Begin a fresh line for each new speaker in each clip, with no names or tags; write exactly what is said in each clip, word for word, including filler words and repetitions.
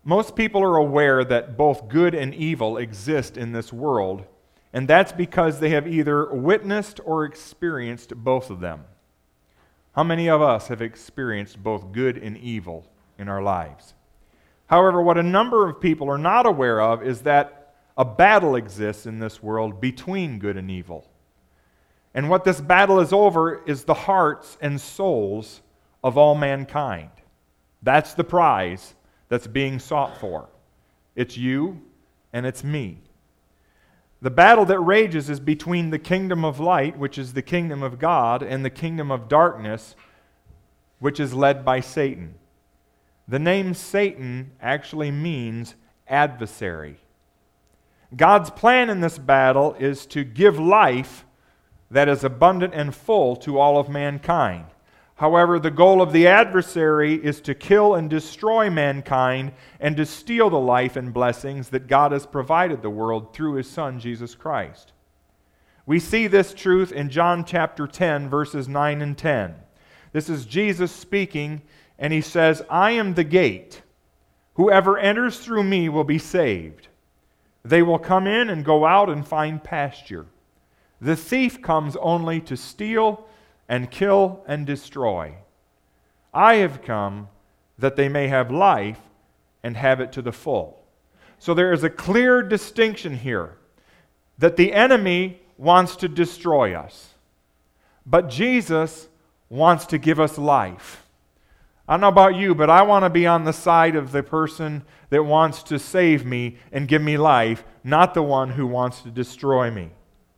Most people are aware that both good and evil exist in this world, and that's because they have either witnessed or experienced both of them. How many of us have experienced both good and evil in our lives? However, what a number of people are not aware of is that a battle exists in this world between good and evil. And what this battle is over is the hearts and souls of all mankind. That's the prize that's being sought for. It's you and it's me. The battle that rages is between the kingdom of light, which is the kingdom of God, and the kingdom of darkness, which is led by Satan. The name Satan actually means adversary. God's plan in this battle is to give life that is abundant and full to all of mankind. However, the goal of the adversary is to kill and destroy mankind and to steal the life and blessings that God has provided the world through His Son, Jesus Christ. We see this truth in John chapter ten, verses nine and ten. This is Jesus speaking, and He says, "I am the gate. Whoever enters through me will be saved. They will come in and go out and find pasture. The thief comes only to steal and kill and destroy. I have come that they may have life and have it to the full." So there is a clear distinction here that the enemy wants to destroy us, but Jesus wants to give us life. I don't know about you, but I want to be on the side of the person that wants to save me and give me life, not the one who wants to destroy me.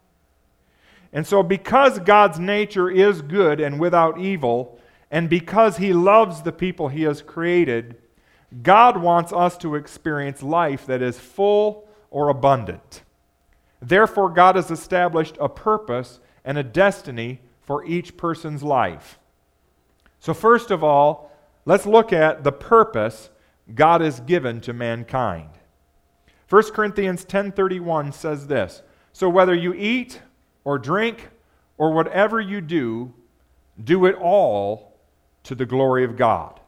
And so because God's nature is good and without evil, and because He loves the people He has created, God wants us to experience life that is full or abundant. Therefore, God has established a purpose and a destiny for each person's life. So first of all, let's look at the purpose God has given to mankind. First Corinthians ten thirty-one says this, "So whether you eat or drink, or whatever you do, do it all to the glory of God."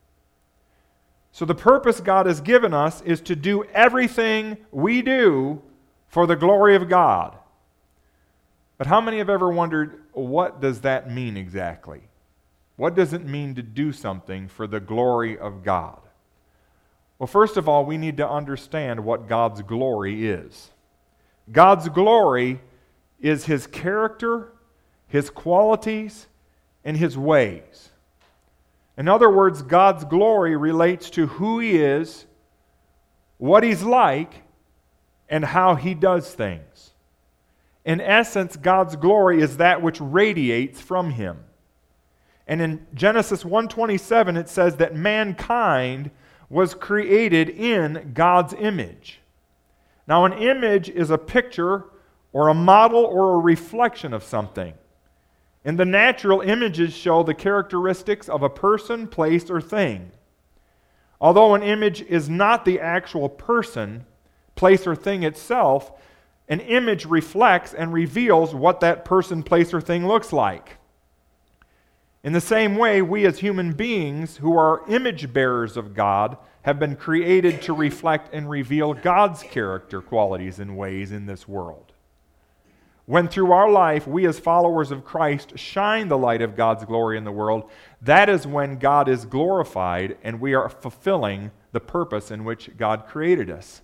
So the purpose God has given us is to do everything we do for the glory of God. But how many have ever wondered, what does that mean exactly? What does it mean to do something for the glory of God? Well, first of all, we need to understand what God's glory is. God's glory is His character, His qualities, and His ways. In other words, God's glory relates to who He is, what He's like, and how He does things. In essence, God's glory is that which radiates from Him. And in Genesis one twenty-seven, it says that mankind was created in God's image. Now, an image is a picture or a model or a reflection of something. In the natural, images show the characteristics of a person, place, or thing. Although an image is not the actual person, place, or thing itself, an image reflects and reveals what that person, place, or thing looks like. In the same way, we as human beings who are image bearers of God have been created to reflect and reveal God's character, qualities, and ways in this world. When through our life, we as followers of Christ shine the light of God's glory in the world, that is when God is glorified and we are fulfilling the purpose in which God created us.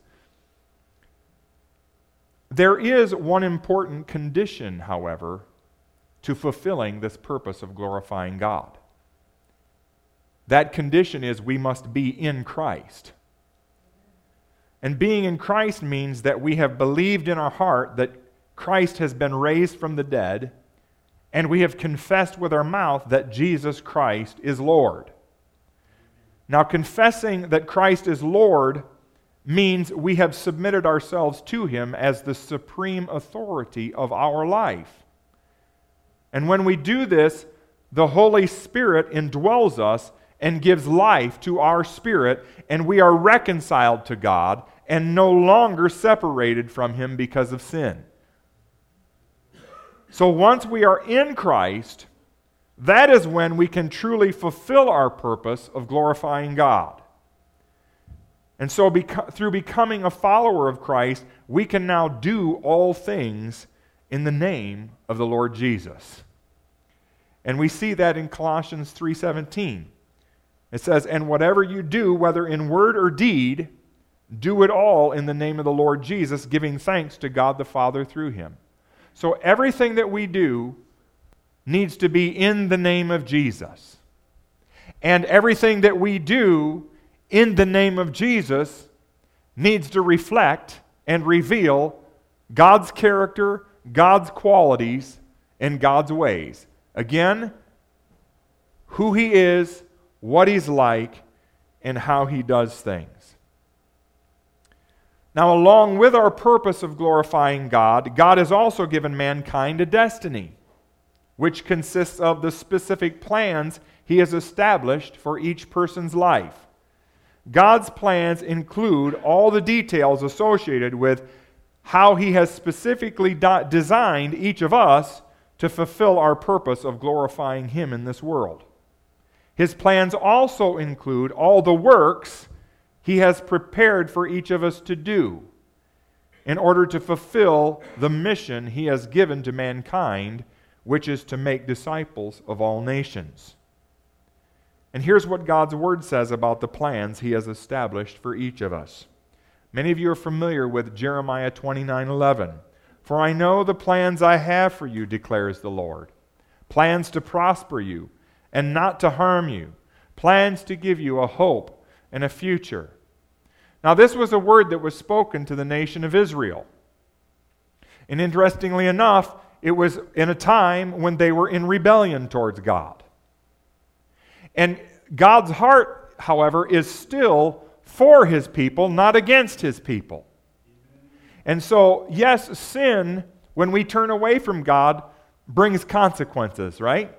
There is one important condition, however, to fulfilling this purpose of glorifying God. That condition is we must be in Christ. And being in Christ means that we have believed in our heart that Christ has been raised from the dead, and we have confessed with our mouth that Jesus Christ is Lord. Now, confessing that Christ is Lord means we have submitted ourselves to Him as the supreme authority of our life. And when we do this, the Holy Spirit indwells us and gives life to our spirit, and we are reconciled to God and no longer separated from Him because of sin. So once we are in Christ, that is when we can truly fulfill our purpose of glorifying God. And so beco- through becoming a follower of Christ, we can now do all things in the name of the Lord Jesus. And we see that in Colossians three seventeen. It says, "And whatever you do, whether in word or deed, do it all in the name of the Lord Jesus, giving thanks to God the Father through him." So everything that we do needs to be in the name of Jesus. And everything that we do in the name of Jesus needs to reflect and reveal God's character, God's qualities, and God's ways. Again, who he is, what he's like, and how he does things. Now, along with our purpose of glorifying God, God has also given mankind a destiny, which consists of the specific plans he has established for each person's life. God's plans include all the details associated with how he has specifically do- designed each of us to fulfill our purpose of glorifying him in this world. His plans also include all the works he has prepared for each of us to do in order to fulfill the mission he has given to mankind, which is to make disciples of all nations. And here's what God's Word says about the plans he has established for each of us. Many of you are familiar with Jeremiah twenty-nine eleven. "For I know the plans I have for you, declares the Lord. Plans to prosper you and not to harm you. Plans to give you a hope and a future." Now, this was a word that was spoken to the nation of Israel. And interestingly enough, it was in a time when they were in rebellion towards God. And God's heart, however, is still for his people, not against his people. And so, yes, sin, when we turn away from God, brings consequences, right?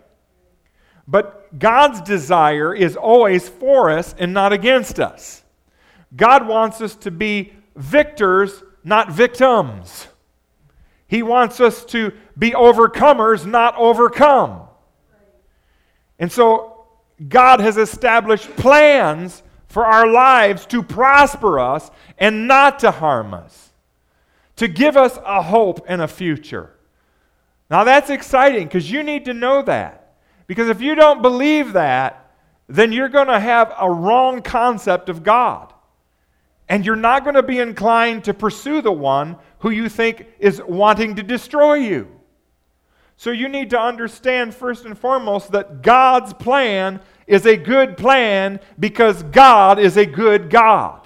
But God's desire is always for us and not against us. God wants us to be victors, not victims. He wants us to be overcomers, not overcome. And so God has established plans for our lives to prosper us and not to harm us, to give us a hope and a future. Now that's exciting because you need to know that. Because if you don't believe that, then you're going to have a wrong concept of God. And you're not going to be inclined to pursue the one who you think is wanting to destroy you. So you need to understand first and foremost that God's plan is a good plan because God is a good God.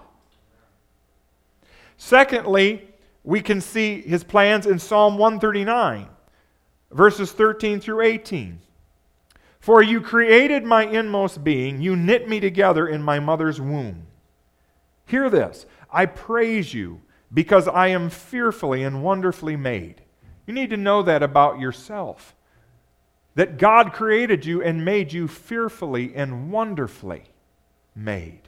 Secondly, we can see his plans in Psalm one thirty-nine, verses thirteen through eighteen. "For you created my inmost being, you knit me together in my mother's womb. Hear this, I praise you because I am fearfully and wonderfully made." You need to know that about yourself. That God created you and made you fearfully and wonderfully made.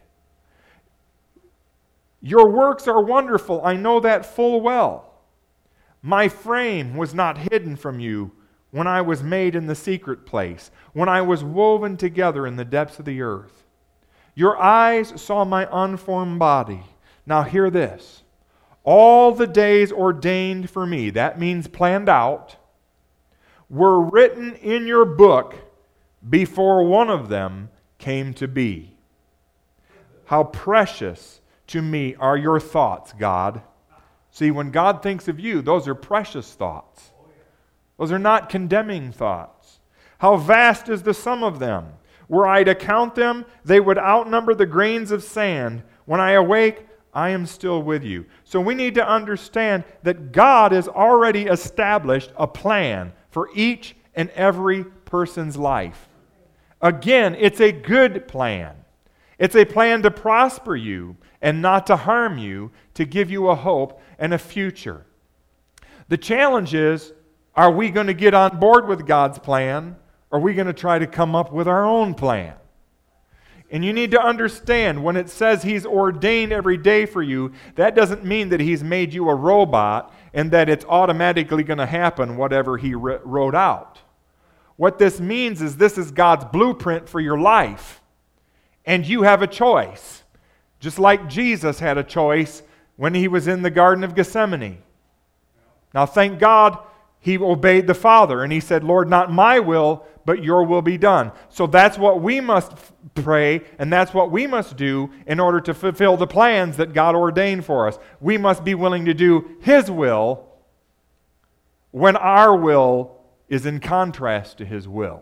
Your works are wonderful, I know that full well. My frame was not hidden from you when I was made in the secret place, when I was woven together in the depths of the earth. Your eyes saw my unformed body. Now hear this. All the days ordained for me, that means planned out, were written in your book before one of them came to be. How precious to me are your thoughts, God. See, when God thinks of you, those are precious thoughts. Those are not condemning thoughts. How vast is the sum of them. Were I to count them, they would outnumber the grains of sand. When I awake, I am still with you. So we need to understand that God has already established a plan for each and every person's life. Again, it's a good plan. It's a plan to prosper you and not to harm you, to give you a hope and a future. The challenge is, are we going to get on board with God's plan, or are we going to try to come up with our own plan? And you need to understand, when it says He's ordained every day for you, that doesn't mean that He's made you a robot and that it's automatically going to happen whatever He wrote out. What this means is this is God's blueprint for your life. And you have a choice. Just like Jesus had a choice when he was in the Garden of Gethsemane. Now, thank God he obeyed the Father, and he said, Lord, not my will, but your will be done. So that's what we must f- pray, and that's what we must do in order to fulfill the plans that God ordained for us. We must be willing to do his will when our will is in contrast to his will.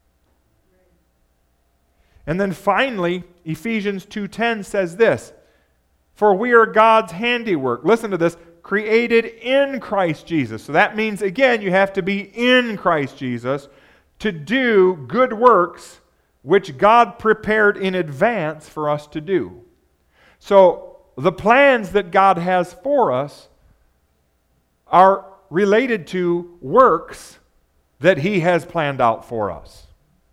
And then finally, Ephesians two ten says this, for we are God's handiwork. Listen to this, created in Christ Jesus. So that means, again, you have to be in Christ Jesus to do good works which God prepared in advance for us to do. So the plans that God has for us are related to works that he has planned out for us.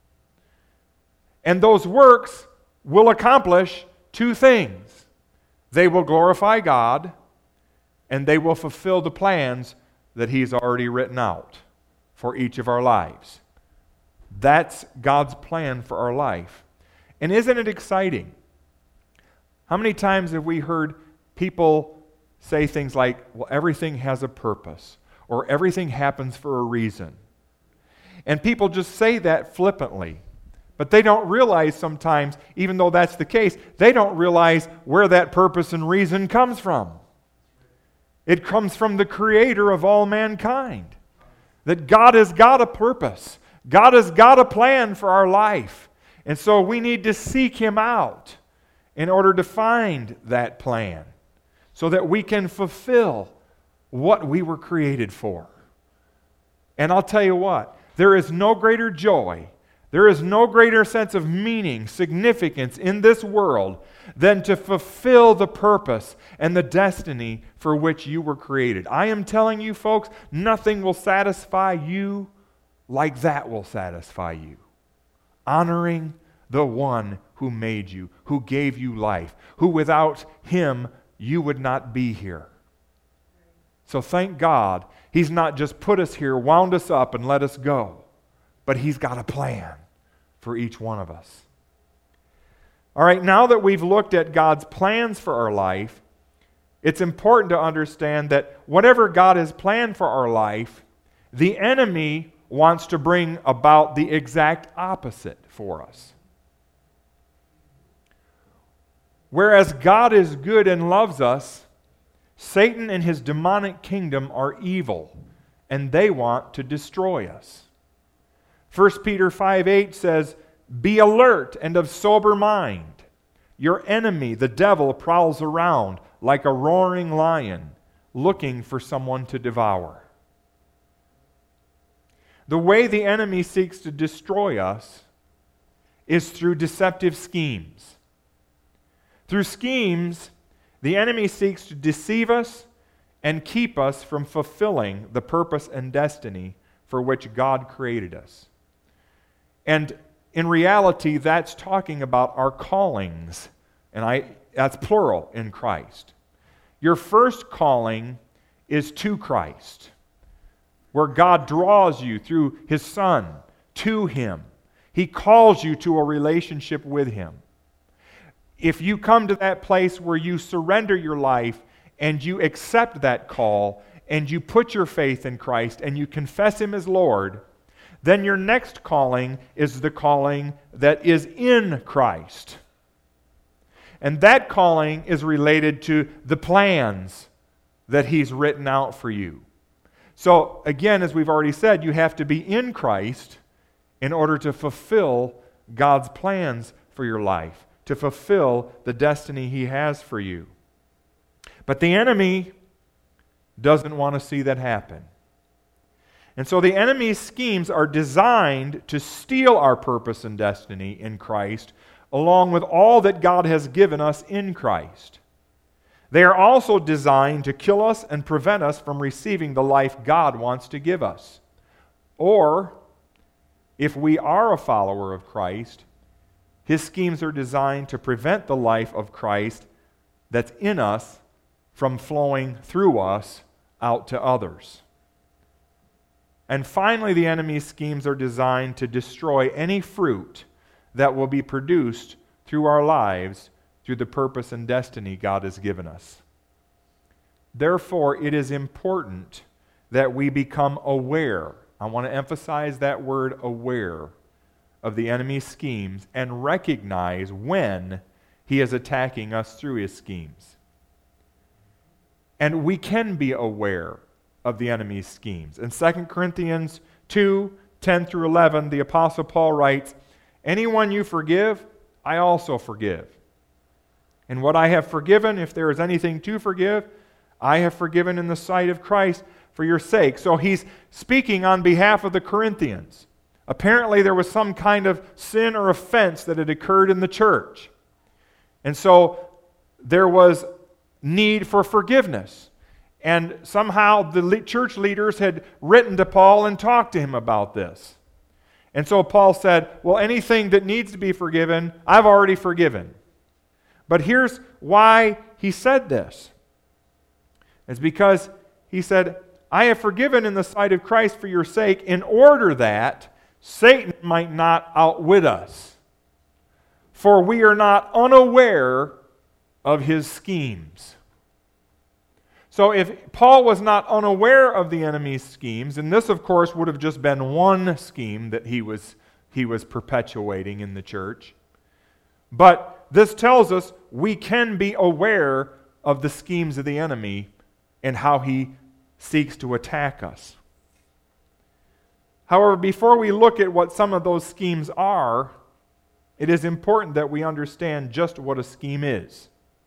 And those works will accomplish two things. They will glorify God, and they will fulfill the plans that he's already written out for each of our lives. That's God's plan for our life. And isn't it exciting? How many times have we heard people say things like, well, everything has a purpose, or everything happens for a reason? And people just say that flippantly. But they don't realize sometimes, even though that's the case, they don't realize where that purpose and reason comes from. It comes from the Creator of all mankind. That God has got a purpose. God has got a plan for our life. And so we need to seek him out in order to find that plan so that we can fulfill what we were created for. And I'll tell you what, there is no greater joy, there is no greater sense of meaning, significance in this world than to fulfill the purpose and the destiny for which you were created. I am telling you, folks, nothing will satisfy you like that will satisfy you. Honoring the one who made you, who gave you life, who without him you would not be here. So thank God he's not just put us here, wound us up, and let us go, but he's got a plan for each one of us. All right, now that we've looked at God's plans for our life, it's important to understand that whatever God has planned for our life, the enemy wants to bring about the exact opposite for us. Whereas God is good and loves us, Satan and his demonic kingdom are evil, and they want to destroy us. First Peter five eight says, be alert and of sober mind. Your enemy, the devil, prowls around like a roaring lion, looking for someone to devour. The way the enemy seeks to destroy us is through deceptive schemes. Through schemes, the enemy seeks to deceive us and keep us from fulfilling the purpose and destiny for which God created us. And in reality, that's talking about our callings. And I that's plural in Christ. Your first calling is to Christ, where God draws you through his Son to him. He calls you to a relationship with him. If you come to that place where you surrender your life and you accept that call and you put your faith in Christ and you confess him as Lord, then your next calling is the calling that is in Christ. And that calling is related to the plans that he's written out for you. So again, as we've already said, you have to be in Christ in order to fulfill God's plans for your life, to fulfill the destiny he has for you. But the enemy doesn't want to see that happen. And so the enemy's schemes are designed to steal our purpose and destiny in Christ, along with all that God has given us in Christ. They are also designed to kill us and prevent us from receiving the life God wants to give us. Or, if we are a follower of Christ, his schemes are designed to prevent the life of Christ that's in us from flowing through us out to others. And finally, the enemy's schemes are designed to destroy any fruit that will be produced through our lives through the purpose and destiny God has given us. Therefore, it is important that we become aware. I want to emphasize that word aware of the enemy's schemes and recognize when he is attacking us through his schemes. And we can be aware of the enemy's schemes. In Second Corinthians two, ten through eleven, the Apostle Paul writes, "Anyone you forgive, I also forgive. And what I have forgiven, if there is anything to forgive, I have forgiven in the sight of Christ for your sake." So he's speaking on behalf of the Corinthians. Apparently there was some kind of sin or offense that had occurred in the church. And so there was need for forgiveness. And somehow the church leaders had written to Paul and talked to him about this. And so Paul said, well, anything that needs to be forgiven, I've already forgiven. But here's why he said this. It's because he said, I have forgiven in the sight of Christ for your sake, in order that Satan might not outwit us. For we are not unaware of his schemes. So if Paul was not unaware of the enemy's schemes, and this of course would have just been one scheme that he was, he was perpetuating in the church, but this tells us we can be aware of the schemes of the enemy and how he seeks to attack us. However, before we look at what some of those schemes are, it is important that we understand just what a scheme is.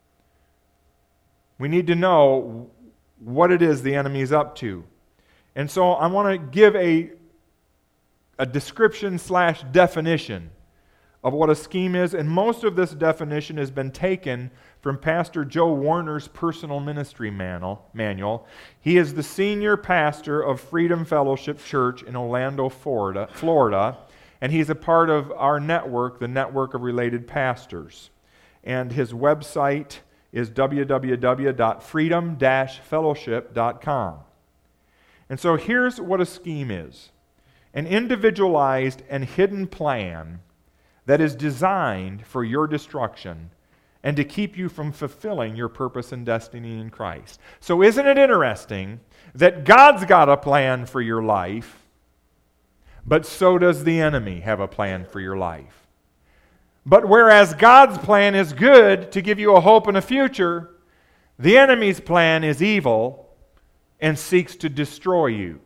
We need to know what it is the enemy is up to. And so I want to give a, a description slash definition of what a scheme is, and most of this definition has been taken from Pastor Joe Warner's personal ministry manual. He is the senior pastor of Freedom Fellowship Church in Orlando, Florida, Florida, and he's a part of our network, the Network of Related Pastors. And his website is w w w dot freedom dash fellowship dot com. And so here's what a scheme is. An individualized and hidden plan that is designed for your destruction and to keep you from fulfilling your purpose and destiny in Christ. So isn't it interesting that God's got a plan for your life, but so does the enemy have a plan for your life? But whereas God's plan is good to give you a hope and a future, the enemy's plan is evil and seeks to destroy you.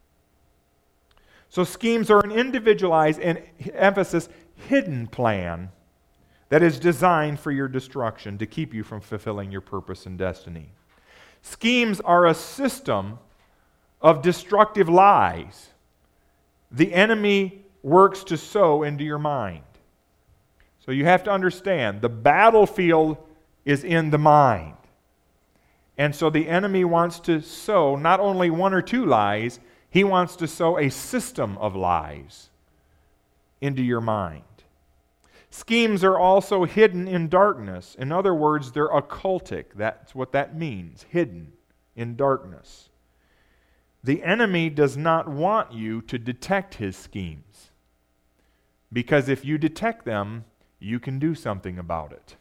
So schemes are an individualized and emphasis hidden plan that is designed for your destruction to keep you from fulfilling your purpose and destiny. Schemes are a system of destructive lies the enemy works to sow into your mind. So you have to understand, the battlefield is in the mind. And so the enemy wants to sow not only one or two lies, he wants to sow a system of lies into your mind. Schemes are also hidden in darkness. In other words, they're occultic. That's what that means, hidden in darkness. The enemy does not want you to detect his schemes, because if you detect them, you can do something about it.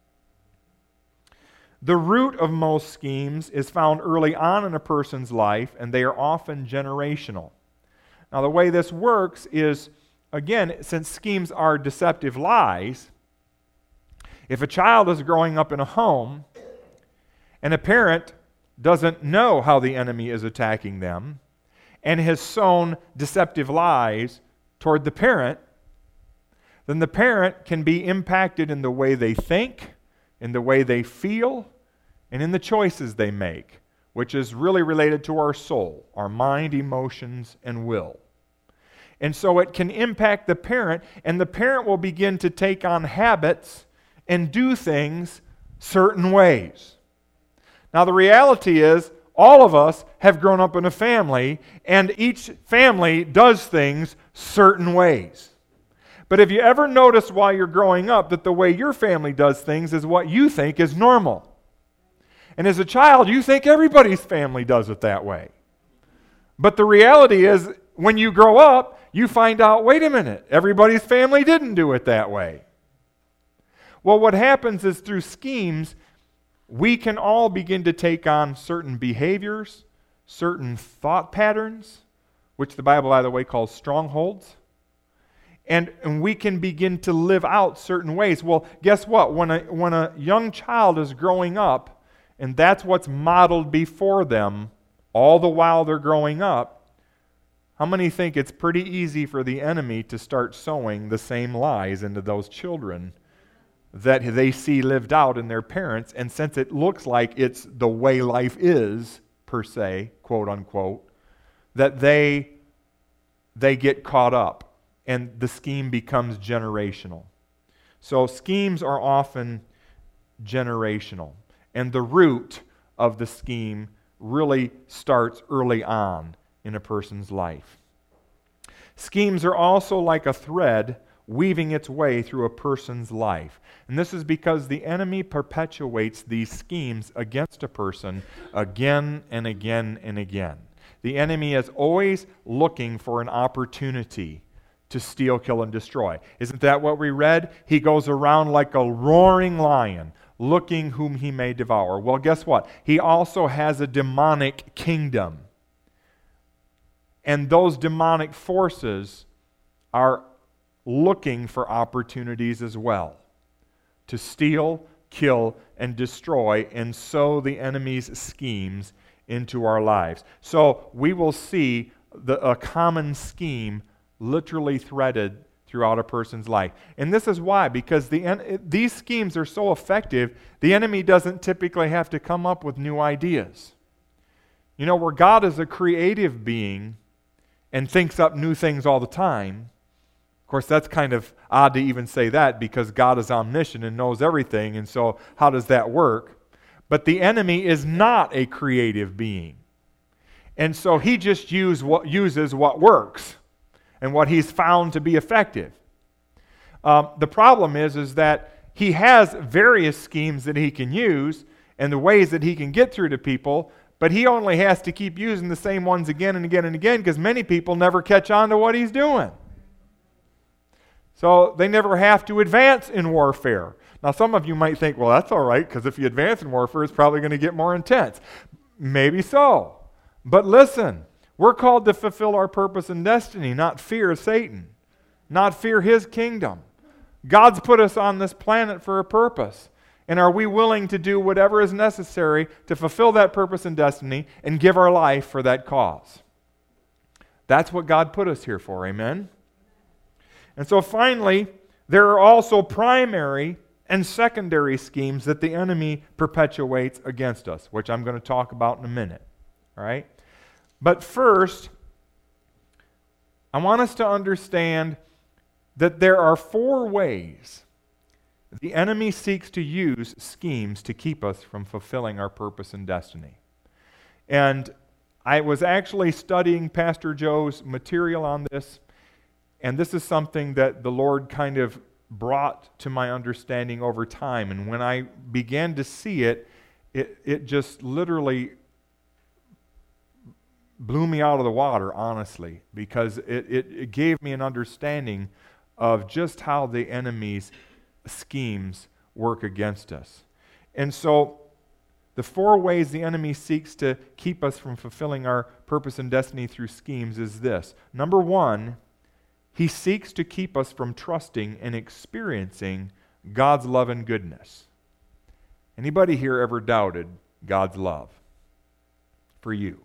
The root of most schemes is found early on in a person's life, and they are often generational. Now, the way this works is, again, since schemes are deceptive lies, if a child is growing up in a home and a parent doesn't know how the enemy is attacking them and has sown deceptive lies toward the parent, then the parent can be impacted in the way they think, in the way they feel, and in the choices they make, which is really related to our soul, our mind, emotions, and will. And so it can impact the parent, and the parent will begin to take on habits and do things certain ways. Now, the reality is, all of us have grown up in a family, and each family does things certain ways. But have you ever noticed while you're growing up that the way your family does things is what you think is normal? And as a child, you think everybody's family does it that way. But the reality is, when you grow up, you find out, wait a minute, everybody's family didn't do it that way. Well, what happens is through schemes, we can all begin to take on certain behaviors, certain thought patterns, which the Bible, by the way, calls strongholds. And, and we can begin to live out certain ways. Well, guess what? When a, when a young child is growing up, and that's what's modeled before them, all the while they're growing up, how many think it's pretty easy for the enemy to start sowing the same lies into those children that they see lived out in their parents? And since it looks like it's the way life is, per se, quote unquote, that they, they get caught up. And the scheme becomes generational. So schemes are often generational. And the root of the scheme really starts early on in a person's life. Schemes are also like a thread weaving its way through a person's life. And this is because the enemy perpetuates these schemes against a person again and again and again. The enemy is always looking for an opportunity to steal, kill, and destroy. Isn't that what we read? He goes around like a roaring lion, looking whom he may devour. Well, guess what? He also has a demonic kingdom. And those demonic forces are looking for opportunities as well to steal, kill, and destroy, and sow the enemy's schemes into our lives. So we will see the, a common scheme literally threaded throughout a person's life. And this is why, because the en- these schemes are so effective, the enemy doesn't typically have to come up with new ideas. You know, where God is a creative being and thinks up new things all the time, of course, that's kind of odd to even say that because God is omniscient and knows everything, and so how does that work? But the enemy is not a creative being. And so he just use what, uses what works and what he's found to be effective. Um, the problem is, is that he has various schemes that he can use and the ways that he can get through to people, but he only has to keep using the same ones again and again and again because many people never catch on to what he's doing. So they never have to advance in warfare. Now some of you might think, well, that's all right, because if you advance in warfare, it's probably going to get more intense. Maybe so. But listen, we're called to fulfill our purpose and destiny, not fear Satan, not fear his kingdom. God's put us on this planet for a purpose. And are we willing to do whatever is necessary to fulfill that purpose and destiny and give our life for that cause? That's what God put us here for, amen? And so finally, there are also primary and secondary schemes that the enemy perpetuates against us, which I'm going to talk about in a minute, all right? But first, I want us to understand that there are four ways the enemy seeks to use schemes to keep us from fulfilling our purpose and destiny. And I was actually studying Pastor Joe's material on this, and this is something that the Lord kind of brought to my understanding over time. And when I began to see it, it, it just literally blew me out of the water, honestly, because it, it, it gave me an understanding of just how the enemy's schemes work against us. And so the four ways the enemy seeks to keep us from fulfilling our purpose and destiny through schemes is this. Number one, he seeks to keep us from trusting and experiencing God's love and goodness. Anybody here ever doubted God's love for you?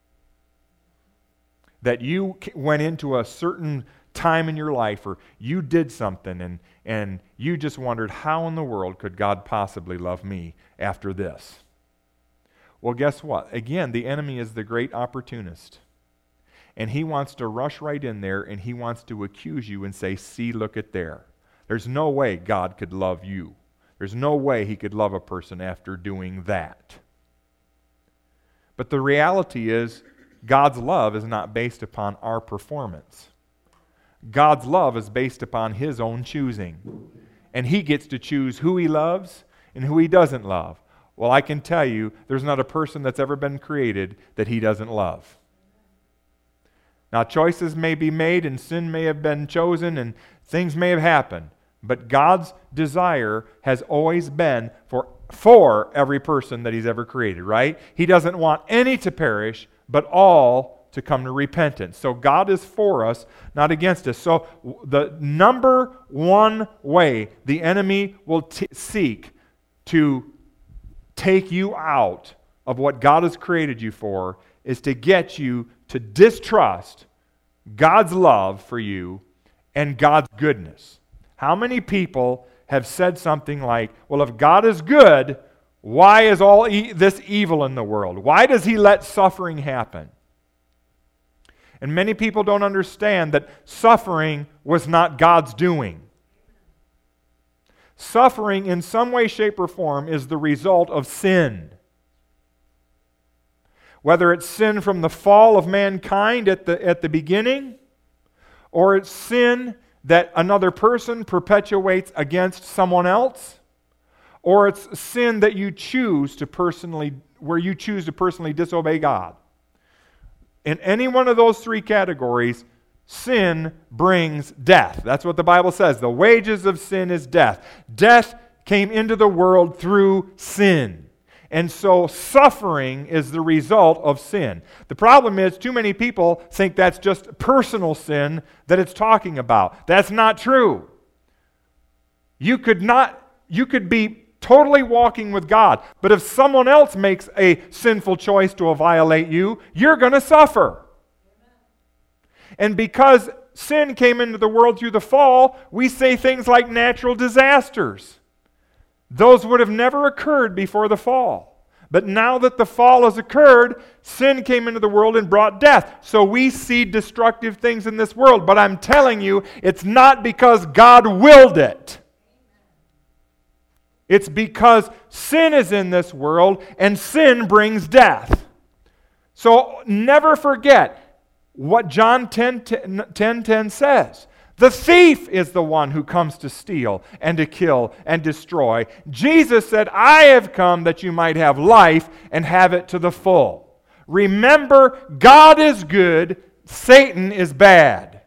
That you went into a certain time in your life, or you did something and, and you just wondered, how in the world could God possibly love me after this? Well, guess what? Again, the enemy is the great opportunist. And he wants to rush right in there and he wants to accuse you and say, see, look at there. There's no way God could love you. There's no way he could love a person after doing that. But the reality is, God's love is not based upon our performance. God's love is based upon his own choosing. And he gets to choose who he loves and who he doesn't love. Well, I can tell you, there's not a person that's ever been created that he doesn't love. Now, choices may be made and sin may have been chosen and things may have happened. But God's desire has always been for, for every person that He's ever created, right? He doesn't want any to perish, but all to come to repentance. So God is for us, not against us. So the number one way the enemy will t- seek to take you out of what God has created you for is to get you to distrust God's love for you and God's goodness. How many people have said something like, well, if God is good, why is all e- this evil in the world? Why does He let suffering happen? And many people don't understand that suffering was not God's doing. Suffering in some way, shape, or form is the result of sin. Whether it's sin from the fall of mankind at the, at the beginning, or it's sin that another person perpetuates against someone else, or it's sin that you choose to personally, where you choose to personally disobey God. In any one of those three categories, sin brings death. That's what the Bible says. The wages of sin is death. Death came into the world through sin. And so suffering is the result of sin. The problem is too many people think that's just personal sin that it's talking about. That's not true. You could not, you could be totally walking with God, but if someone else makes a sinful choice to violate you, you're going to suffer. And because sin came into the world through the fall, we say things like natural disasters. Those would have never occurred before the fall. But now that the fall has occurred, sin came into the world and brought death. So we see destructive things in this world. But I'm telling you, it's not because God willed it. It's because sin is in this world, and sin brings death. So never forget what John ten ten says. The thief is the one who comes to steal and to kill and destroy. Jesus said, I have come that you might have life and have it to the full. Remember, God is good, Satan is bad.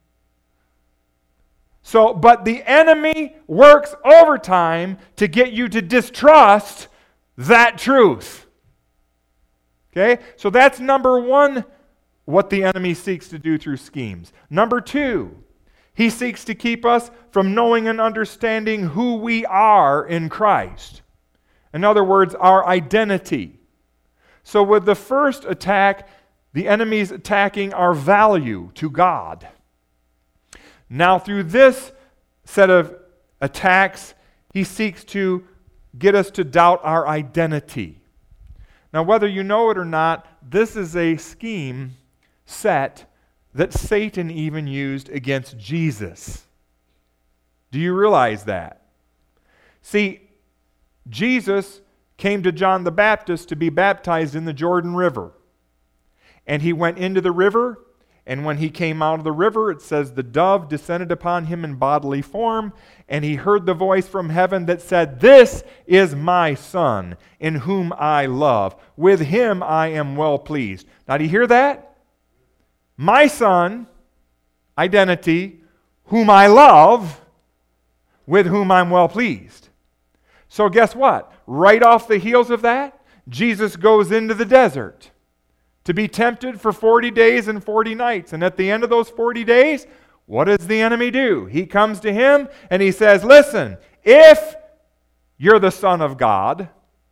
So, but the enemy works overtime to get you to distrust that truth. Okay? So that's number one, what the enemy seeks to do through schemes. Number two, he seeks to keep us from knowing and understanding who we are in Christ. In other words, our identity. So with the first attack, the enemy's attacking our value to God. Now through this set of attacks, he seeks to get us to doubt our identity. Now whether you know it or not, this is a scheme set that Satan even used against Jesus. Do you realize that? See, Jesus came to John the Baptist to be baptized in the Jordan River. And he went into the river, and when he came out of the river, it says the dove descended upon him in bodily form, and he heard the voice from heaven that said, This is my Son, in whom I love. With him I am well pleased. Now do you hear that? My Son, identity, whom I love, with whom I'm well pleased. So guess what? Right off the heels of that, Jesus goes into the desert to be tempted for forty days and forty nights. And at the end of those forty days, what does the enemy do? He comes to him and he says, listen, if you're the Son of God,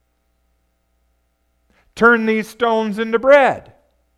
turn these stones into bread.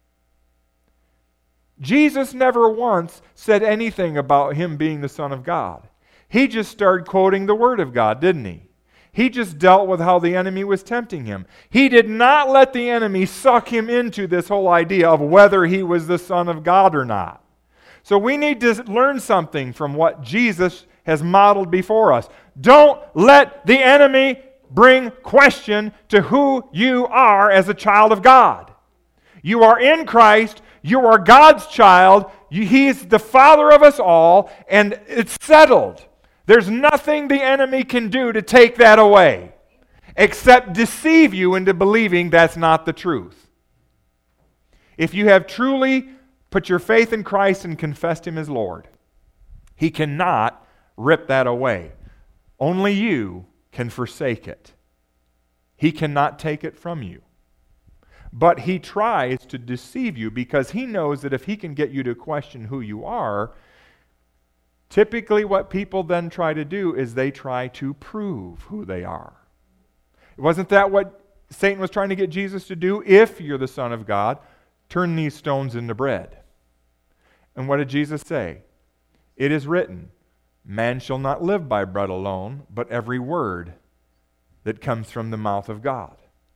Jesus never once said anything about him being the Son of God. He just started quoting the Word of God, didn't he? He just dealt with how the enemy was tempting him. He did not let the enemy suck him into this whole idea of whether he was the Son of God or not. So we need to learn something from what Jesus has modeled before us. Don't let the enemy bring question to who you are as a child of God. You are in Christ. You are God's child. He's the Father of us all, and it's settled. There's nothing the enemy can do to take that away, except deceive you into believing that's not the truth. If you have truly put your faith in Christ and confessed Him as Lord, He cannot rip that away. Only you can forsake it. He cannot take it from you. But he tries to deceive you because he knows that if he can get you to question who you are, typically what people then try to do is they try to prove who they are. Wasn't that what Satan was trying to get Jesus to do? If you're the Son of God, turn these stones into bread. And what did Jesus say? It is written, man shall not live by bread alone, but every word that comes from the mouth of God.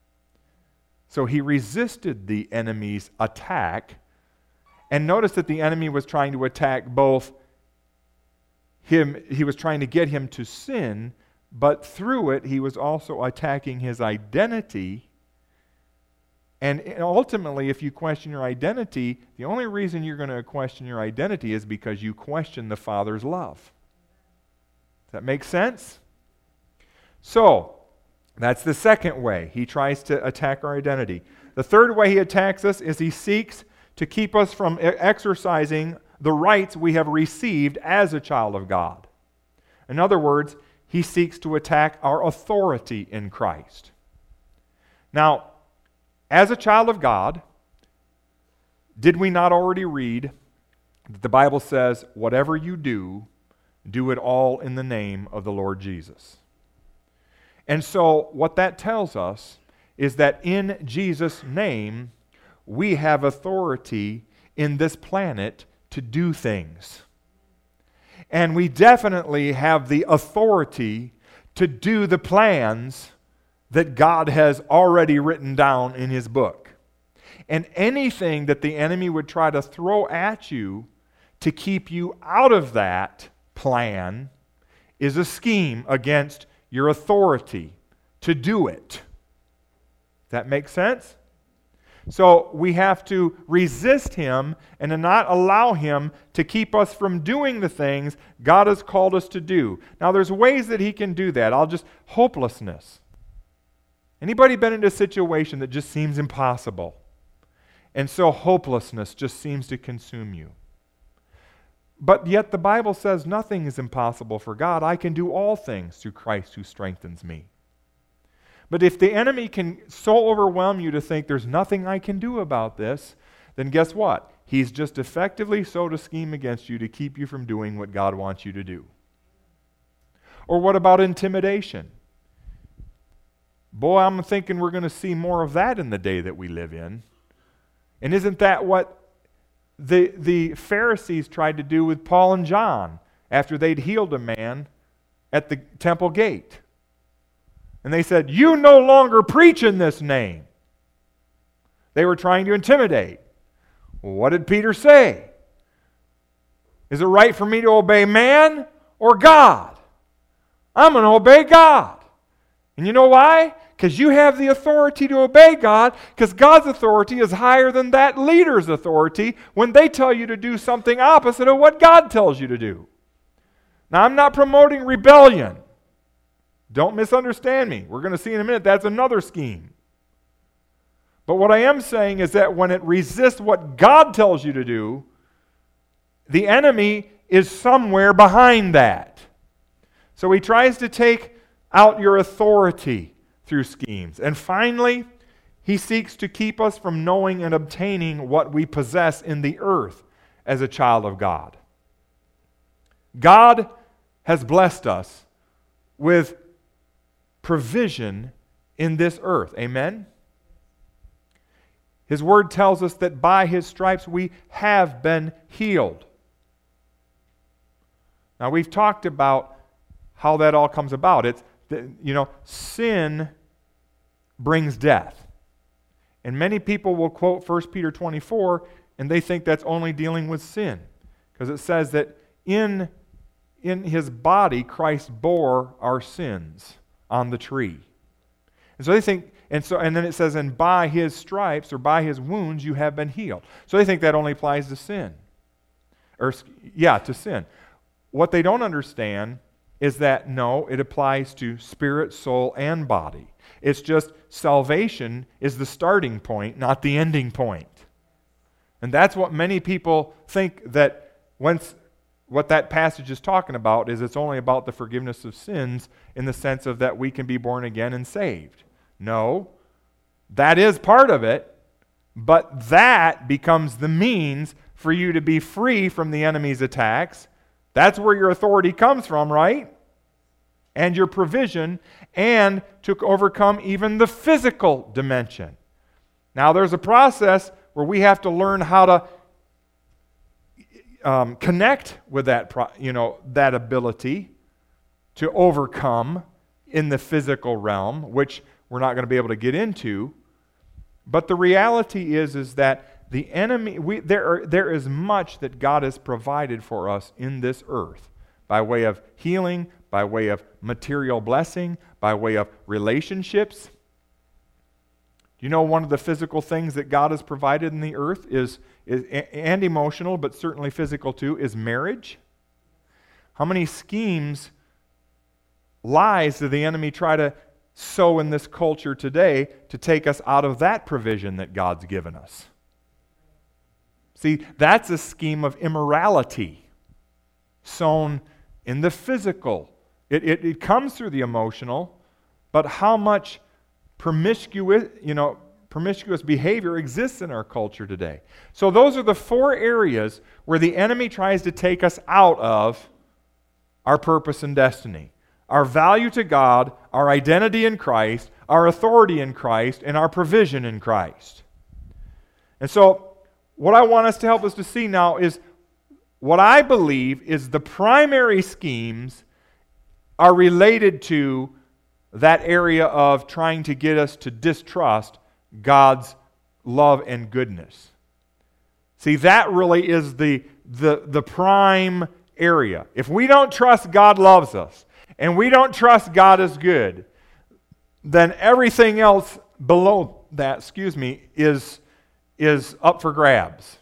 So he resisted the enemy's attack. And notice that the enemy was trying to attack both him, he was trying to get him to sin, but through it he was also attacking his identity. And ultimately, if you question your identity, the only reason you're going to question your identity is because you question the Father's love. Does that make sense? So, that's the second way he tries to attack our identity. The third way he attacks us is he seeks to keep us from exercising the rights we have received as a child of God. In other words, he seeks to attack our authority in Christ. Now, as a child of God, did we not already read that the Bible says, whatever you do, do it all in the name of the Lord Jesus? And so what that tells us is that in Jesus' name, we have authority in this planet to do things. And we definitely have the authority to do the plans that God has already written down in His book. And anything that the enemy would try to throw at you to keep you out of that plan is a scheme against your authority to do it. Does that make sense? So we have to resist him and to not allow him to keep us from doing the things God has called us to do. Now there's ways that he can do that. I'll just, hopelessness. Anybody been in a situation that just seems impossible? And so hopelessness just seems to consume you. But yet the Bible says nothing is impossible for God. I can do all things through Christ who strengthens me. But if the enemy can so overwhelm you to think there's nothing I can do about this, then guess what? He's just effectively sowed a scheme against you to keep you from doing what God wants you to do. Or what about intimidation? Boy, I'm thinking we're going to see more of that in the day that we live in. And isn't that what the, the Pharisees tried to do with Paul and John after they'd healed a man at the temple gate? And they said, you no longer preach in this name. They were trying to intimidate. Well, what did Peter say? Is it right for me to obey man or God? I'm going to obey God. And you know why? Because you have the authority to obey God, because God's authority is higher than that leader's authority when they tell you to do something opposite of what God tells you to do. Now, I'm not promoting rebellion. Don't misunderstand me. We're going to see in a minute that's another scheme. But what I am saying is that when it resists what God tells you to do, the enemy is somewhere behind that. So he tries to take out your authority through schemes. And finally, he seeks to keep us from knowing and obtaining what we possess in the earth as a child of God. God has blessed us with provision in this earth. Amen? His word tells us that by His stripes we have been healed. Now we've talked about how that all comes about. It's, you know, sin brings death. And many people will quote First Peter twenty-four and they think that's only dealing with sin. Because it says that in, in His body Christ bore our sins on the tree. And so they think, and so and then it says, and by His stripes or by His wounds you have been healed. So they think that only applies to sin. Or yeah, to sin. What they don't understand is that no, it applies to spirit, soul, and body. It's just salvation is the starting point, not the ending point. And that's what many people think, that once what that passage is talking about is it's only about the forgiveness of sins in the sense of that we can be born again and saved. No, that is part of it, but that becomes the means for you to be free from the enemy's attacks. That's where your authority comes from, right? And your provision, and to overcome even the physical dimension. Now, there's a process where we have to learn how to um, connect with that, pro- you know, that ability to overcome in the physical realm, which we're not going to be able to get into. But the reality is, is that the enemy, we, there, are, there is much that God has provided for us in this earth by way of healing, by way of material blessing, by way of relationships. You know, one of the physical things that God has provided in the earth is, is and emotional, but certainly physical too, is marriage. How many schemes, lies do the enemy try to sow in this culture today to take us out of that provision that God's given us? See, that's a scheme of immorality sown in the physical. It, it, it comes through the emotional, but how much promiscuous, you know, promiscuous behavior exists in our culture today. So those are the four areas where the enemy tries to take us out of our purpose and destiny. Our value to God, our identity in Christ, our authority in Christ, and our provision in Christ. And so what I want us to help us to see now is what I believe is the primary schemes are related to that area of trying to get us to distrust God's love and goodness. See, that really is the, the, the prime area. If we don't trust God loves us, and we don't trust God is good, then everything else below that, excuse me, is, is up for grabs.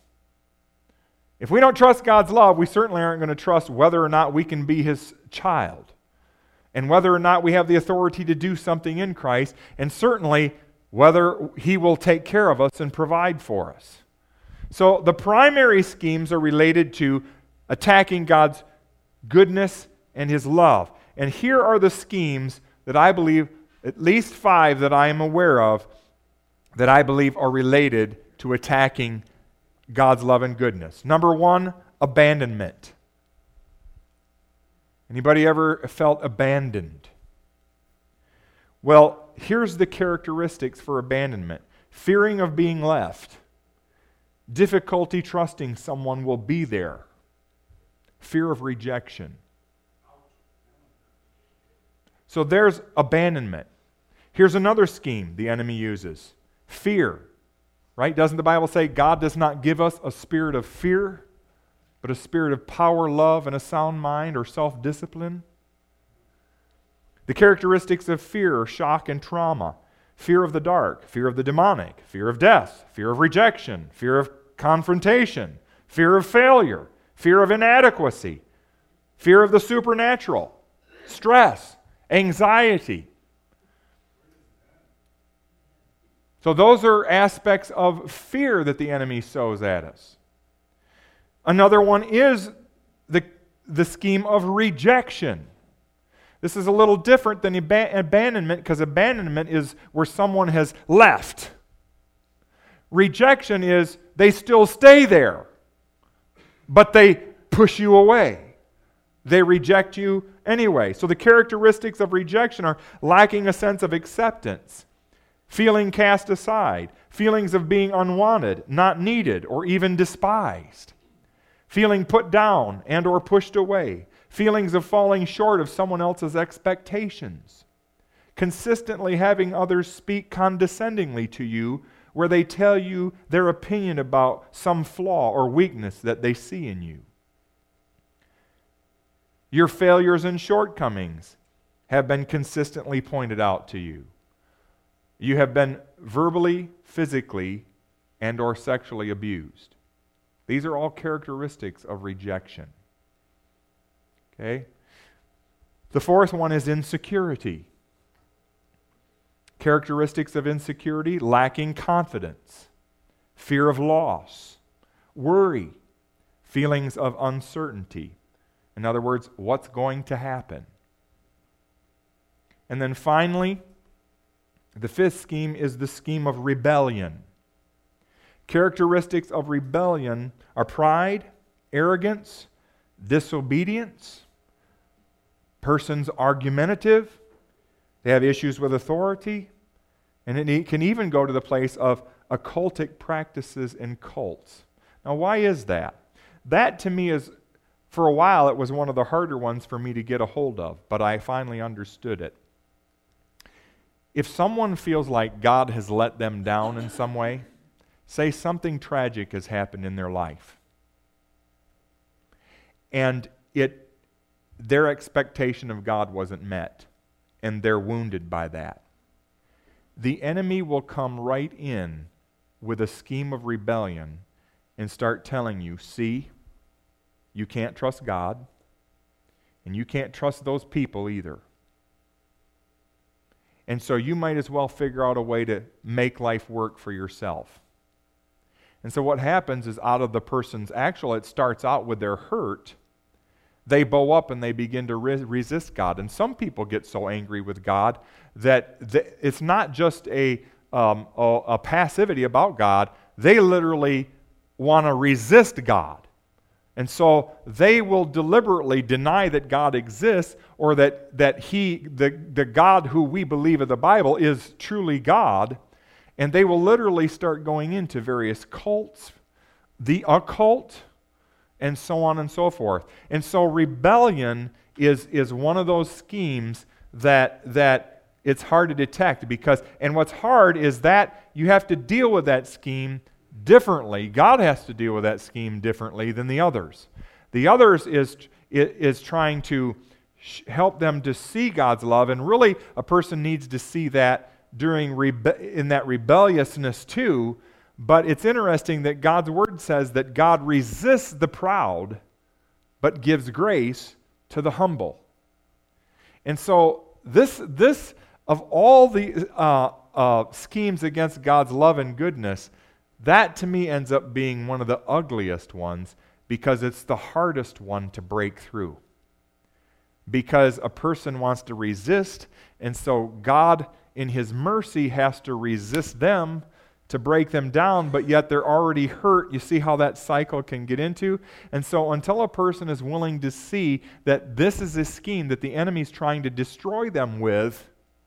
If we don't trust God's love, we certainly aren't going to trust whether or not we can be His child, and whether or not we have the authority to do something in Christ, and certainly whether He will take care of us and provide for us. So the primary schemes are related to attacking God's goodness and His love. And here are the schemes that I believe, at least five that I am aware of, that I believe are related to attacking God's love and goodness. Number one, abandonment. Anybody ever felt abandoned? Well, here's the characteristics for abandonment. Fearing of being left. Difficulty trusting someone will be there. Fear of rejection. So there's abandonment. Here's another scheme the enemy uses. Fear. Right? Doesn't the Bible say God does not give us a spirit of fear, but a spirit of power, love, and a sound mind or self-discipline? The characteristics of fear are shock and trauma. Fear of the dark, fear of the demonic, fear of death, fear of rejection, fear of confrontation, fear of failure, fear of inadequacy, fear of the supernatural, stress, anxiety. So those are aspects of fear that the enemy sows at us. Another one is the, the scheme of rejection. This is a little different than ab- abandonment, because abandonment is where someone has left. Rejection is they still stay there, but they push you away. They reject you anyway. So the characteristics of rejection are lacking a sense of acceptance, feeling cast aside, feelings of being unwanted, not needed, or even despised, feeling put down and or pushed away, feelings of falling short of someone else's expectations, consistently having others speak condescendingly to you where they tell you their opinion about some flaw or weakness that they see in you. Your failures and shortcomings have been consistently pointed out to you. You have been verbally, physically, and or sexually abused. These are all characteristics of rejection. Okay? The fourth one is insecurity. Characteristics of insecurity: lacking confidence, fear of loss, worry, feelings of uncertainty, In other words, what's going to happen? And then finally, the fifth scheme is the scheme of rebellion. Characteristics of rebellion are pride, arrogance, disobedience. Person's argumentative. They have issues with authority. And it can even go to the place of occultic practices and cults. Now, why is that? That to me is, for a while, it was one of the harder ones for me to get a hold of, but I finally understood it. If someone feels like God has let them down in some way, say something tragic has happened in their life, and it their expectation of God wasn't met, and they're wounded by that, the enemy will come right in with a scheme of rebellion and start telling you, see, you can't trust God, and you can't trust those people either. And so you might as well figure out a way to make life work for yourself. And so what happens is, out of the person's actual, it starts out with their hurt, they bow up and they begin to re- resist God. And some people get so angry with God that th- it's not just a, um, a, a passivity about God. They literally want to resist God. And so they will deliberately deny that God exists, or that, that He, the, the God who we believe in the Bible, is truly God. And they will literally start going into various cults, the occult, and so on and so forth. And so rebellion is, is one of those schemes that, that it's hard to detect, because, and what's hard is that you have to deal with that scheme differently. God has to deal with that scheme differently than the others. The others is, is trying to help them to see God's love, and really a person needs to see that during rebe- in that rebelliousness too. But it's interesting that God's Word says that God resists the proud, but gives grace to the humble. And so this, this of all the uh, uh, schemes against God's love and goodness, that to me ends up being one of the ugliest ones, because it's the hardest one to break through. Because a person wants to resist, and so God in His mercy has to resist them to break them down, but yet they're already hurt. You see how that cycle can get into? And so until a person is willing to see that this is a scheme that the enemy's trying to destroy them with,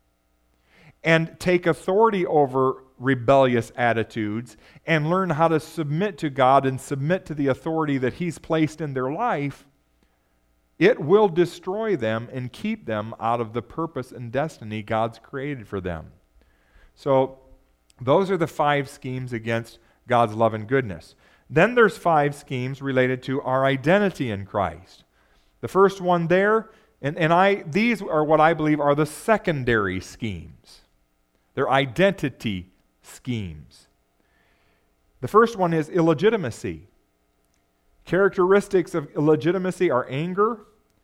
and take authority over rebellious attitudes, and learn how to submit to God and submit to the authority that He's placed in their life, it will destroy them and keep them out of the purpose and destiny God's created for them. So those are the five schemes against God's love and goodness. Then there's five schemes related to our identity in Christ. The first one there, and, and I these are what I believe are the secondary schemes. They're identity schemes. The first one is illegitimacy. Characteristics of illegitimacy are anger,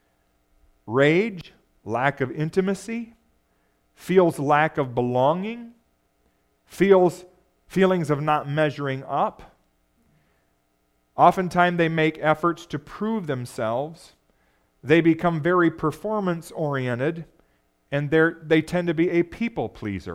rage, lack of intimacy, feels lack of belonging, feels feelings of not measuring up. Oftentimes they make efforts to prove themselves. They become very performance-oriented, and they're, they tend to be a people pleaser.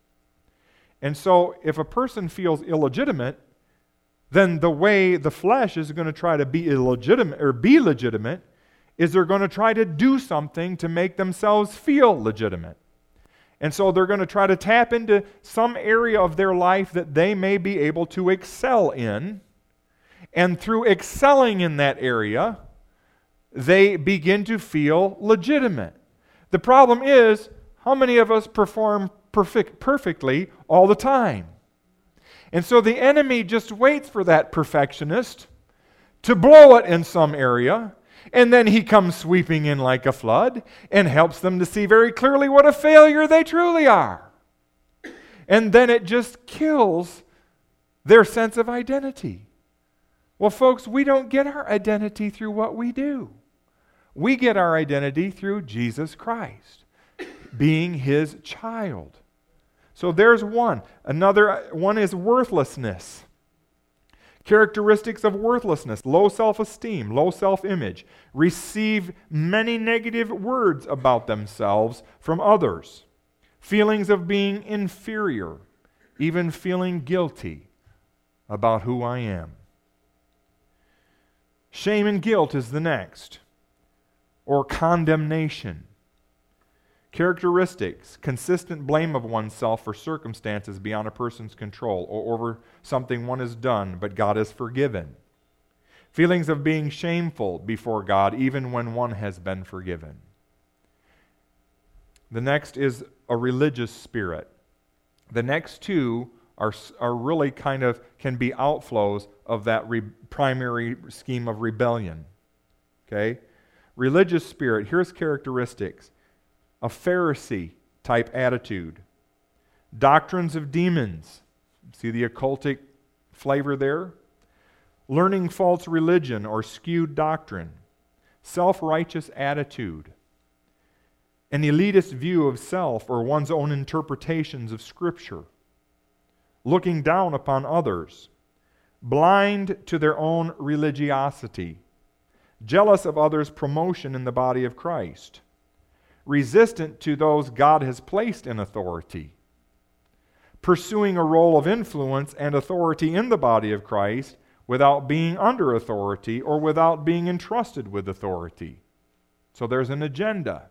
And so if a person feels illegitimate, then the way the flesh is going to try to be illegitimate or be legitimate is they're going to try to do something to make themselves feel legitimate. And so they're going to try to tap into some area of their life that they may be able to excel in. And through excelling in that area, they begin to feel legitimate. The problem is, how many of us perform perfect, perfectly all the time? And so the enemy just waits for that perfectionist to blow it in some area, and then he comes sweeping in like a flood and helps them to see very clearly what a failure they truly are. And then it just kills their sense of identity. Well, folks, we don't get our identity through what we do. We get our identity through Jesus Christ, being His child. So there's one. Another one is worthlessness. Characteristics of worthlessness, low self-esteem, low self-image, receive many negative words about themselves from others. Feelings of being inferior, even feeling guilty about who I am. Shame and guilt is the next, or condemnation. Characteristics, consistent blame of oneself for circumstances beyond a person's control or over something one has done, but God has forgiven. Feelings of being shameful before God, even when one has been forgiven. The next is a religious spirit. The next two are, are really kind of, can be outflows of that re, primary scheme of rebellion. Okay? Religious spirit, here's characteristics. A Pharisee-type attitude. Doctrines of demons. See the occultic flavor there? Learning false religion or skewed doctrine. Self-righteous attitude. An elitist view of self or one's own interpretations of Scripture. Looking down upon others. Blind to their own religiosity. Jealous of others' promotion in the body of Christ. Resistant to those God has placed in authority, pursuing a role of influence and authority in the body of Christ without being under authority or without being entrusted with authority. So there's an agenda.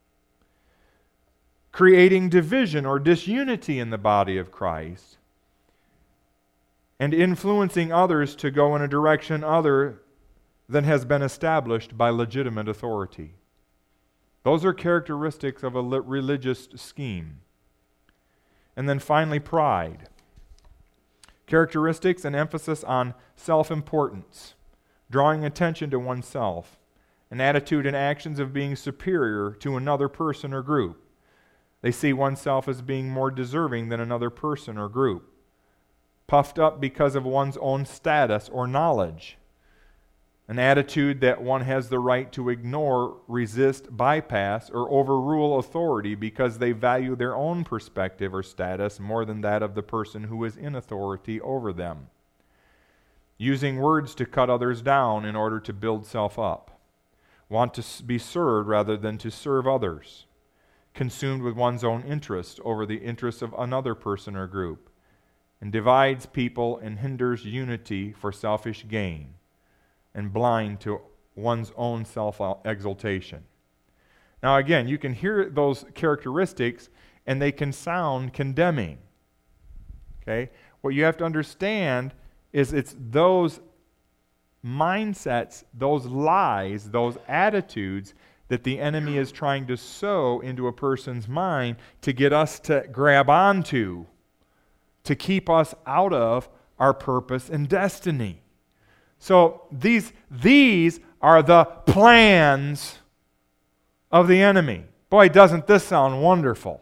Creating division or disunity in the body of Christ and influencing others to go in a direction other than has been established by legitimate authority. Those are characteristics of a religious scheme. And then finally, pride. Characteristics and emphasis on self-importance, drawing attention to oneself, an attitude and actions of being superior to another person or group. They see oneself as being more deserving than another person or group, puffed up because of one's own status or knowledge. An attitude that one has the right to ignore, resist, bypass, or overrule authority because they value their own perspective or status more than that of the person who is in authority over them. Using words to cut others down in order to build self up. Want to be served rather than to serve others. Consumed with one's own interest over the interests of another person or group. And divides people and hinders unity for selfish gain. And blind to one's own self-exaltation. Now again, you can hear those characteristics and they can sound condemning. Okay? What you have to understand is it's those mindsets, those lies, those attitudes that the enemy is trying to sow into a person's mind to get us to grab onto, to keep us out of our purpose and destiny. So these, these are the plans of the enemy. Boy, doesn't this sound wonderful?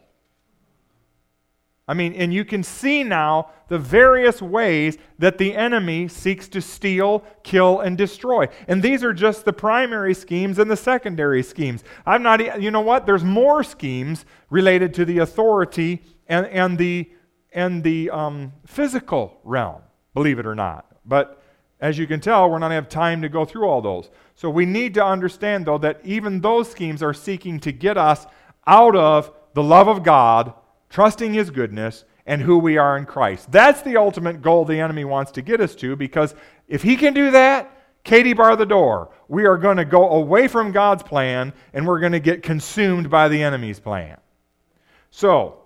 I mean, and you can see now the various ways that the enemy seeks to steal, kill, and destroy. And these are just the primary schemes and the secondary schemes. I'm not, you know what? There's more schemes related to the authority and, and the, and the um, physical realm, believe it or not. But as you can tell, we're not going to have time to go through all those. So we need to understand, though, that even those schemes are seeking to get us out of the love of God, trusting His goodness, and who we are in Christ. That's the ultimate goal the enemy wants to get us to, because if he can do that, Katie bar the door. We are going to go away from God's plan, and we're going to get consumed by the enemy's plan. So,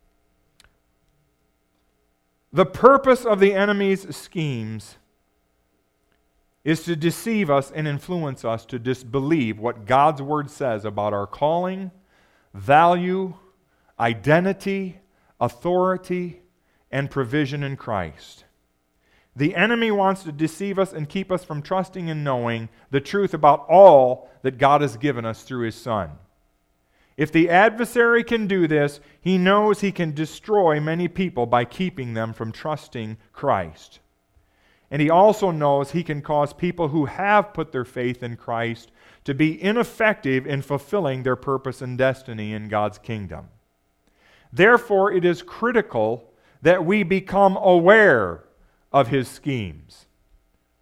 the purpose of the enemy's schemes is to deceive us and influence us to disbelieve what God's Word says about our calling, value, identity, authority, and provision in Christ. The enemy wants to deceive us and keep us from trusting and knowing the truth about all that God has given us through His Son. If the adversary can do this, he knows he can destroy many people by keeping them from trusting Christ. And he also knows he can cause people who have put their faith in Christ to be ineffective in fulfilling their purpose and destiny in God's kingdom. Therefore, it is critical that we become aware of his schemes.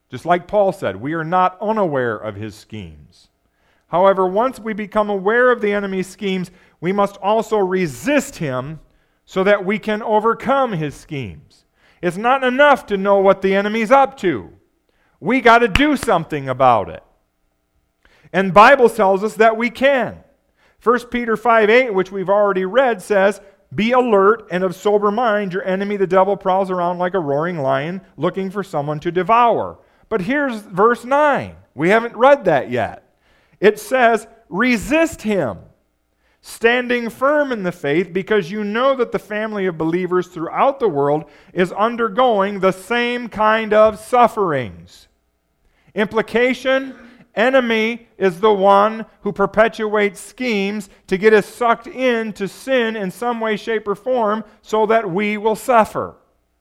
Just like Paul said, we are not unaware of his schemes. However, once we become aware of the enemy's schemes, we must also resist him so that we can overcome his schemes. It's not enough to know what the enemy's up to. We got to do something about it. And the Bible tells us that we can. First Peter five eight, which we've already read, says, "Be alert and of sober mind. Your enemy, the devil, prowls around like a roaring lion, looking for someone to devour." But here's verse nine. We haven't read that yet. It says, "Resist him, standing firm in the faith, because you know that the family of believers throughout the world is undergoing the same kind of sufferings." Implication: enemy is the one who perpetuates schemes to get us sucked into sin in some way, shape, or form so that we will suffer.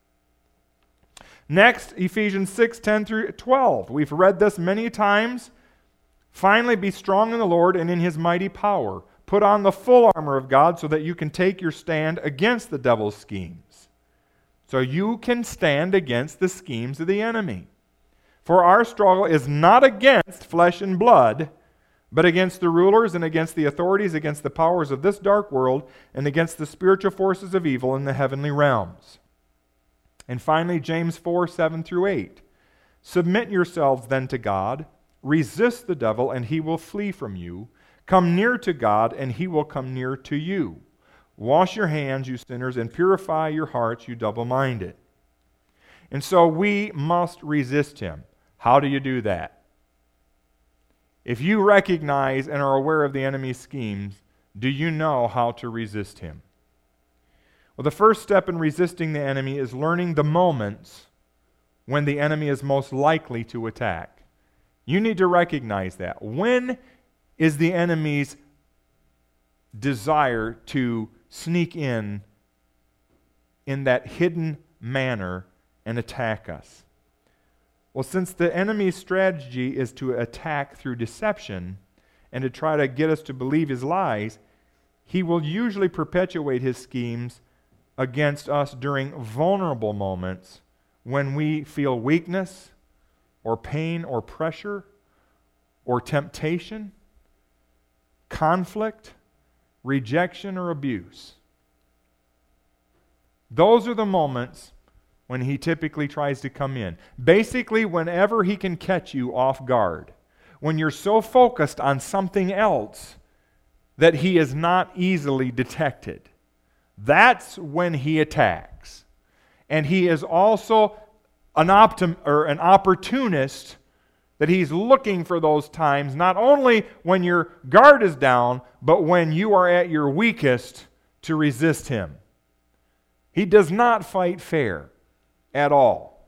Next, Ephesians six ten through twelve. We've read this many times. "Finally, be strong in the Lord and in his mighty power. Put on the full armor of God so that you can take your stand against the devil's schemes." So you can stand against the schemes of the enemy. "For our struggle is not against flesh and blood, but against the rulers and against the authorities, against the powers of this dark world, and against the spiritual forces of evil in the heavenly realms." And finally, James four seven through eight. "Submit yourselves then to God. Resist the devil, and he will flee from you. Come near to God, and he will come near to you. Wash your hands, you sinners, and purify your hearts, you double-minded." And so we must resist him. How do you do that? If you recognize and are aware of the enemy's schemes, do you know how to resist him? Well, the first step in resisting the enemy is learning the moments when the enemy is most likely to attack. You need to recognize that. When is the enemy's desire to sneak in in that hidden manner and attack us? Well, since the enemy's strategy is to attack through deception and to try to get us to believe his lies, he will usually perpetuate his schemes against us during vulnerable moments when we feel weakness or pain or pressure or temptation, conflict, rejection, or abuse. Those are the moments when he typically tries to come in. Basically, whenever he can catch you off guard, when you're so focused on something else that he is not easily detected. That's when he attacks. And he is also an optim- or an opportunist, that he's looking for those times, not only when your guard is down, but when you are at your weakest, to resist him. He does not fight fair at all.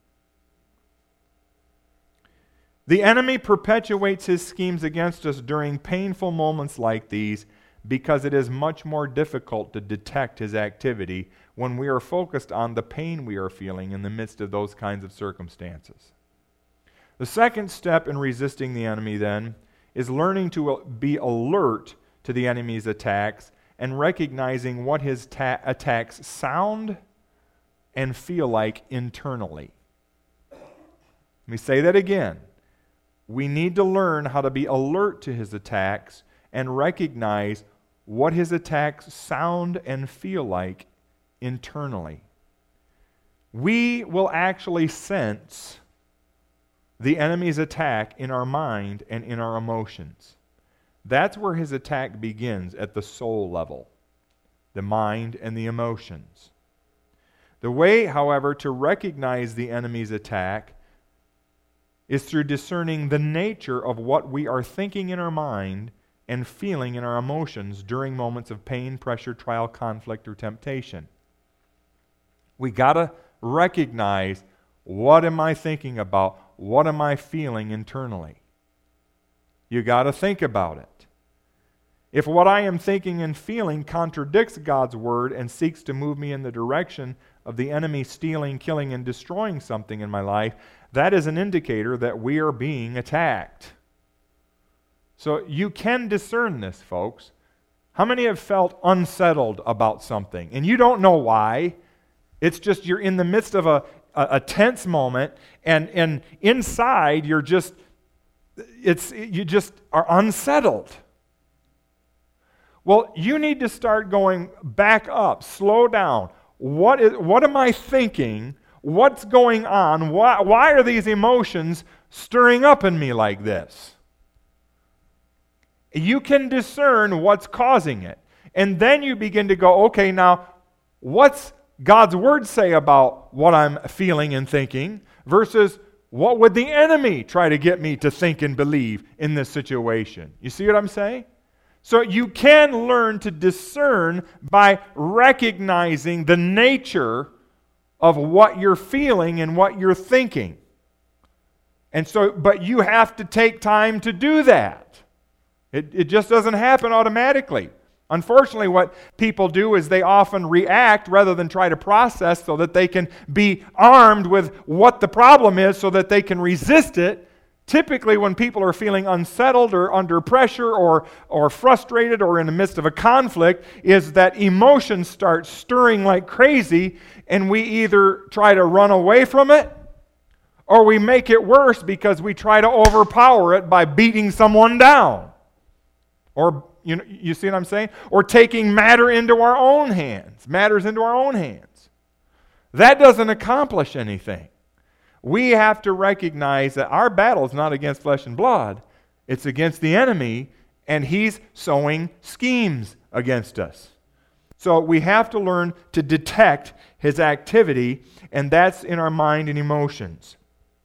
The enemy perpetuates his schemes against us during painful moments like these because it is much more difficult to detect his activity when we are focused on the pain we are feeling in the midst of those kinds of circumstances. The second step in resisting the enemy, then, is learning to be alert to the enemy's attacks and recognizing what his ta- attacks sound and feel like internally. Let me say that again. We need to learn how to be alert to his attacks and recognize what his attacks sound and feel like internally. We will actually sense the enemy's attack in our mind and in our emotions. That's where his attack begins, at the soul level, the mind and the emotions. The way, however, to recognize the enemy's attack is through discerning the nature of what we are thinking in our mind and feeling in our emotions during moments of pain, pressure, trial, conflict, or temptation. We got to recognize, what am I thinking about? What am I feeling internally? You got to think about it. If what I am thinking and feeling contradicts God's word and seeks to move me in the direction of the enemy stealing, killing, and destroying something in my life, that is an indicator that we are being attacked. So you can discern this, folks. How many have felt unsettled about something? And you don't know why. It's just you're in the midst of a a, a tense moment, and, and inside you're just, it's you just are unsettled. Well, you need to start going back up, slow down. What is? What am I thinking? What's going on? Why, why are these emotions stirring up in me like this? You can discern what's causing it. And then you begin to go, okay, now, what's God's Word say about what I'm feeling and thinking versus what would the enemy try to get me to think and believe in this situation? You see what I'm saying? So you can learn to discern by recognizing the nature of what you're feeling and what you're thinking. And so, but you have to take time to do that. It, it just doesn't happen automatically. Unfortunately, what people do is they often react rather than try to process so that they can be armed with what the problem is so that they can resist it. Typically, when people are feeling unsettled or under pressure or, or frustrated or in the midst of a conflict, is that emotions start stirring like crazy, and we either try to run away from it or we make it worse because we try to overpower it by beating someone down. Or, you know, you see what I'm saying? Or taking matter into our own hands, matters into our own hands. That doesn't accomplish anything. We have to recognize that our battle is not against flesh and blood. It's against the enemy, and he's sowing schemes against us. So we have to learn to detect his activity, and that's in our mind and emotions.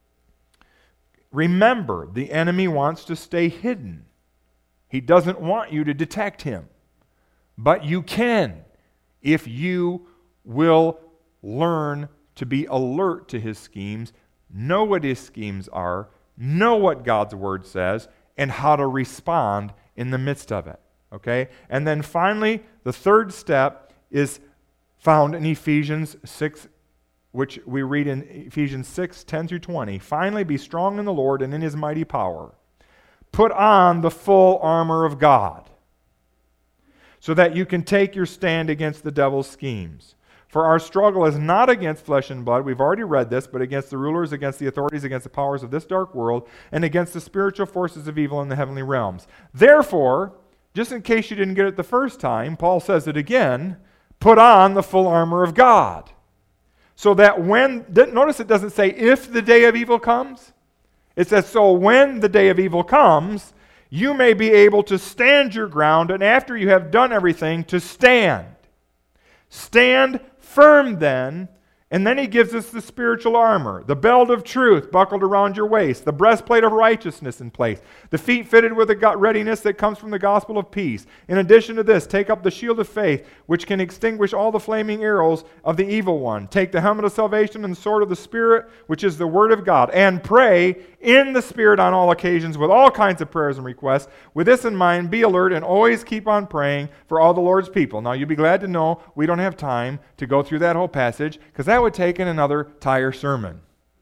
Remember, the enemy wants to stay hidden. He doesn't want you to detect him. But you can if you will learn to be alert to his schemes, know what his schemes are, know what God's Word says, and how to respond in the midst of it. Okay? And then finally, the third step is found in Ephesians six, which we read in Ephesians six, ten through twenty. Finally, be strong in the Lord and in his mighty power. Put on the full armor of God, so that you can take your stand against the devil's schemes. For our struggle is not against flesh and blood, we've already read this, but against the rulers, against the authorities, against the powers of this dark world, and against the spiritual forces of evil in the heavenly realms. Therefore, just in case you didn't get it the first time, Paul says it again, put on the full armor of God. So that when, notice it doesn't say if the day of evil comes. It says, so when the day of evil comes, you may be able to stand your ground, and after you have done everything, to stand. Stand firm then, and then he gives us the spiritual armor, the belt of truth buckled around your waist, the breastplate of righteousness in place, the feet fitted with the readiness that comes from the gospel of peace. In addition to this, take up the shield of faith, which can extinguish all the flaming arrows of the evil one. Take the helmet of salvation and the sword of the Spirit, which is the word of God, and pray in the Spirit on all occasions with all kinds of prayers and requests. With this in mind, be alert and always keep on praying for all the Lord's people. Now, you'll be glad to know we don't have time to go through that whole passage, because that would take in another entire sermon.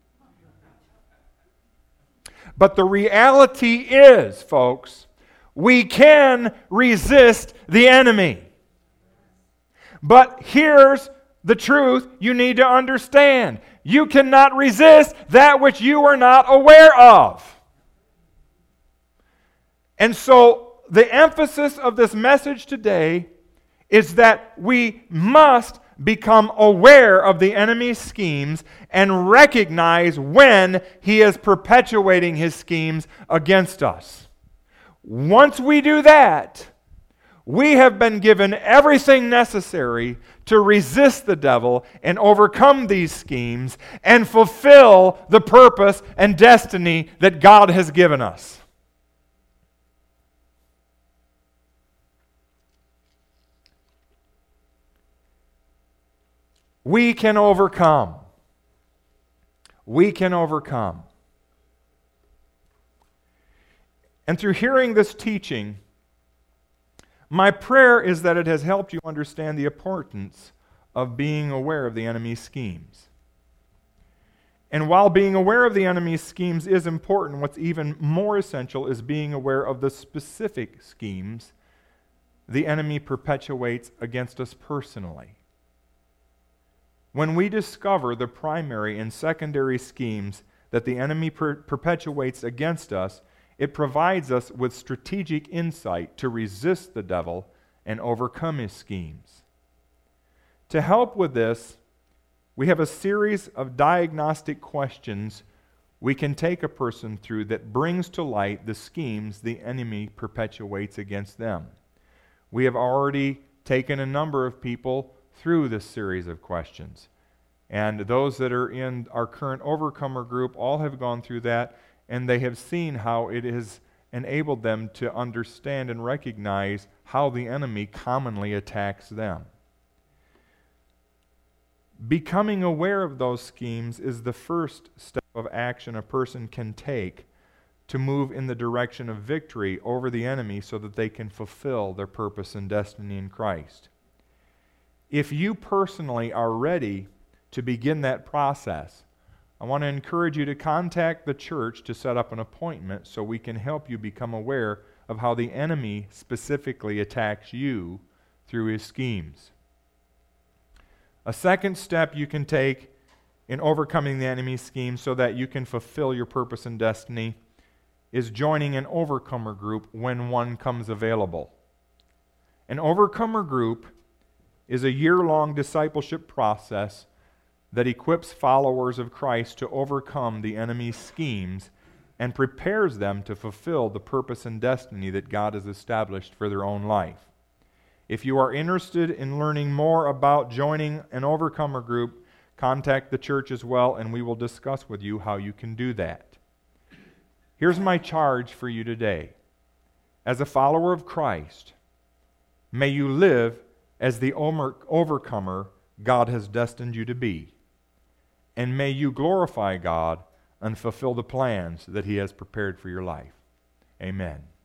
But the reality is, folks, we can resist the enemy. But here's the truth you need to understand. You cannot resist that which you are not aware of. And so the emphasis of this message today is that we must become aware of the enemy's schemes and recognize when he is perpetuating his schemes against us. Once we do that, we have been given everything necessary to resist the devil and overcome these schemes and fulfill the purpose and destiny that God has given us. We can overcome. We can overcome. And through hearing this teaching, my prayer is that it has helped you understand the importance of being aware of the enemy's schemes. And while being aware of the enemy's schemes is important, what's even more essential is being aware of the specific schemes the enemy perpetuates against us personally. When we discover the primary and secondary schemes that the enemy per- perpetuates against us, it provides us with strategic insight to resist the devil and overcome his schemes. To help with this, we have a series of diagnostic questions we can take a person through that brings to light the schemes the enemy perpetuates against them. We have already taken a number of people through this series of questions. And those that are in our current Overcomer group all have gone through that, and they have seen how it has enabled them to understand and recognize how the enemy commonly attacks them. Becoming aware of those schemes is the first step of action a person can take to move in the direction of victory over the enemy so that they can fulfill their purpose and destiny in Christ. If you personally are ready to begin that process, I want to encourage you to contact the church to set up an appointment so we can help you become aware of how the enemy specifically attacks you through his schemes. A second step you can take in overcoming the enemy's schemes so that you can fulfill your purpose and destiny is joining an Overcomer group when one comes available. An Overcomer group is a year-long discipleship process that equips followers of Christ to overcome the enemy's schemes and prepares them to fulfill the purpose and destiny that God has established for their own life. If you are interested in learning more about joining an Overcomer group, contact the church as well, and we will discuss with you how you can do that. Here's my charge for you today. As a follower of Christ, may you live as the overcomer God has destined you to be. And may you glorify God and fulfill the plans that He has prepared for your life. Amen.